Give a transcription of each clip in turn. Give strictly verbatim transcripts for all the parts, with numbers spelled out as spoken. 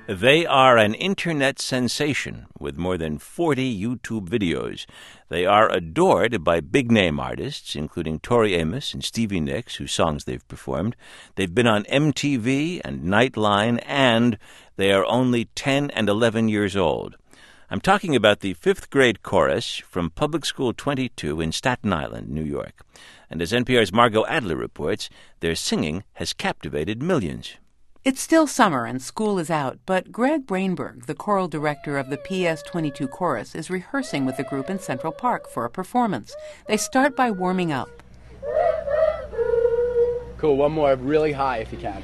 They are an internet sensation with more than forty YouTube videos. They are adored by big-name artists, including Tori Amos and Stevie Nicks, whose songs they've performed. They've been on M T V and Nightline, and they are only ten and eleven years old. I'm talking about the fifth grade chorus from Public School twenty-two in Staten Island, New York. And as N P R's Margot Adler reports, their singing has captivated millions. It's still summer and school is out, but Greg Brainberg, the choral director of the P S twenty-two Chorus, is rehearsing with the group in Central Park for a performance. They start by warming up. Cool, one more really high if you can.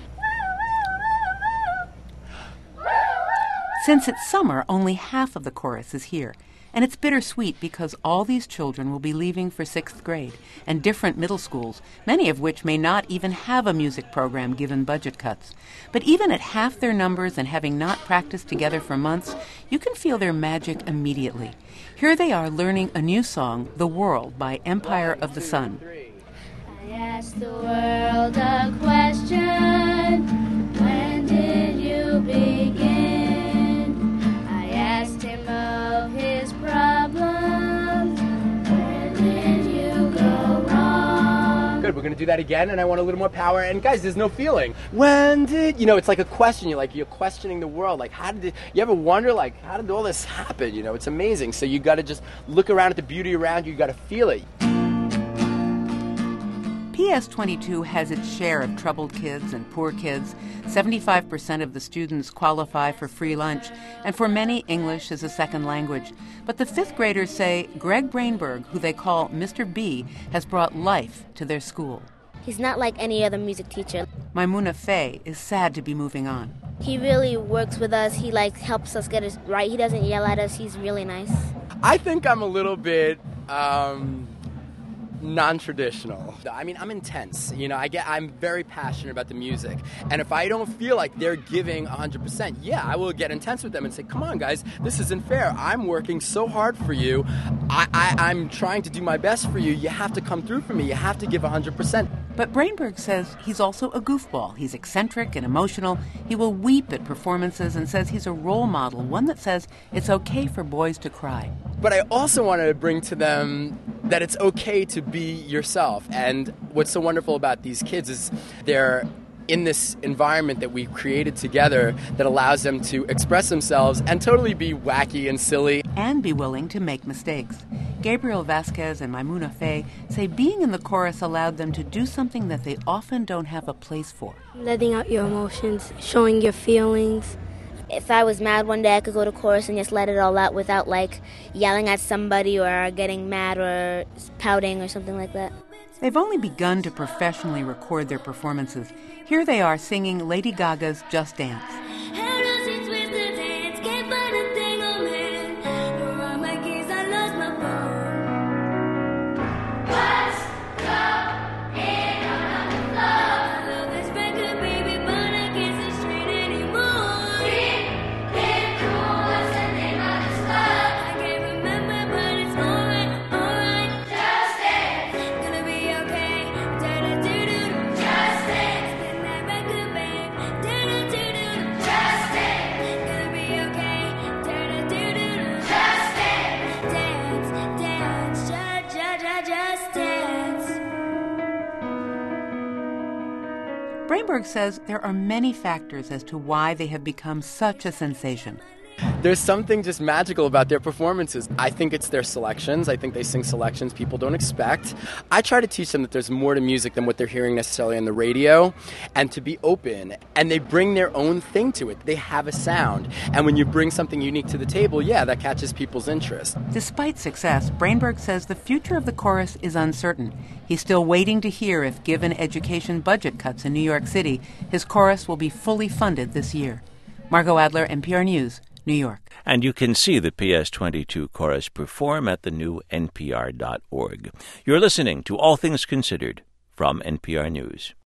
Since it's summer, only half of the chorus is here. And it's bittersweet because all these children will be leaving for sixth grade and different middle schools, many of which may not even have a music program given budget cuts. But even at half their numbers and having not practiced together for months, you can feel their magic immediately. Here they are learning a new song, The World, by Empire of the Sun. I asked the world a question, when did you begin? I asked him of his problems, where did you go wrong? Good, we're going to do that again, and I want a little more power. And guys, there's no feeling. When did, you know, it's like a question. You're like, you're questioning the world. Like, how did it, you ever wonder, like, how did all this happen? You know, it's amazing. So you got to just look around at the beauty around you. You got to feel it. P S twenty-two has its share of troubled kids and poor kids. seventy-five percent of the students qualify for free lunch, and for many, English is a second language. But the fifth graders say Greg Brainberg, who they call Mister B, has brought life to their school. He's not like any other music teacher. Maimouna Faye is sad to be moving on. He really works with us. He like helps us get it right. He doesn't yell at us. He's really nice. I think I'm a little bit um, non-traditional. I mean, I'm intense. You know, I get, I'm very passionate about the music. And if I don't feel like they're giving one hundred percent, yeah, I will get intense with them and say, come on, guys, this isn't fair. I'm working so hard for you. I, I, I'm trying to do my best for you. You have to come through for me. You have to give one hundred percent. But Brainberg says he's also a goofball. He's eccentric and emotional. He will weep at performances and says he's a role model, one that says it's okay for boys to cry. But I also wanted to bring to them that it's okay to be yourself. And what's so wonderful about these kids is they're in this environment that we've created together that allows them to express themselves and totally be wacky and silly. And be willing to make mistakes. Gabriel Vasquez and Maimouna Faye say being in the chorus allowed them to do something that they often don't have a place for. Letting out your emotions, showing your feelings. If I was mad one day, I could go to chorus and just let it all out without like yelling at somebody or getting mad or pouting or something like that. They've only begun to professionally record their performances. Here they are singing Lady Gaga's Just Dance. Brainberg says there are many factors as to why they have become such a sensation. There's something just magical about their performances. I think it's their selections. I think they sing selections people don't expect. I try to teach them that there's more to music than what they're hearing necessarily on the radio, and to be open. And they bring their own thing to it. They have a sound. And when you bring something unique to the table, yeah, that catches people's interest. Despite success, Brainberg says the future of the chorus is uncertain. He's still waiting to hear if, given education budget cuts in New York City, his chorus will be fully funded this year. Margot Adler, N P R News, New York. And you can see the P S twenty-two Chorus perform at the new N P R dot org. You're listening to All Things Considered from N P R News.